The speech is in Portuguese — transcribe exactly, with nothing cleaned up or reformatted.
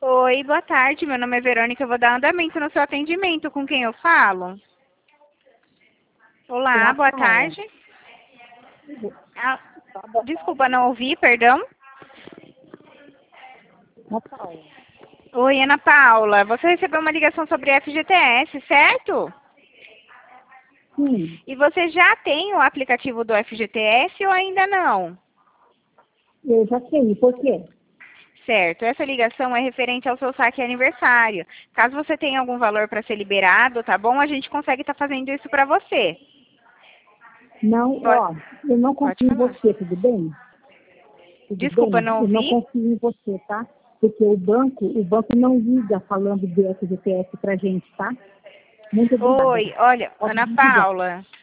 Oi, boa tarde. Meu nome é Verônica. Eu vou dar andamento no seu atendimento. Com quem eu falo? Com Olá, a boa Paula. tarde. Ah, desculpa, não ouvi, perdão. A Paula. Oi, Ana Paula. Você recebeu uma ligação sobre F G T S, certo? Sim, E você já tem o aplicativo do F G T S ou ainda não? eu já sei. Por quê? Certo. Essa ligação é referente ao seu saque aniversário. Caso você tenha algum valor para ser liberado, tá bom? A gente consegue estar fazendo isso para você. Não, Pode, ó, eu não pode confio em falar. você, tudo bem? Tudo Desculpa, bem? não Eu não ouvi. confio em você, tá? Porque o banco, o banco não liga falando de F G T S pra gente, tá? Muito obrigada. Oi, olha, Pode Ana desligar. Paula.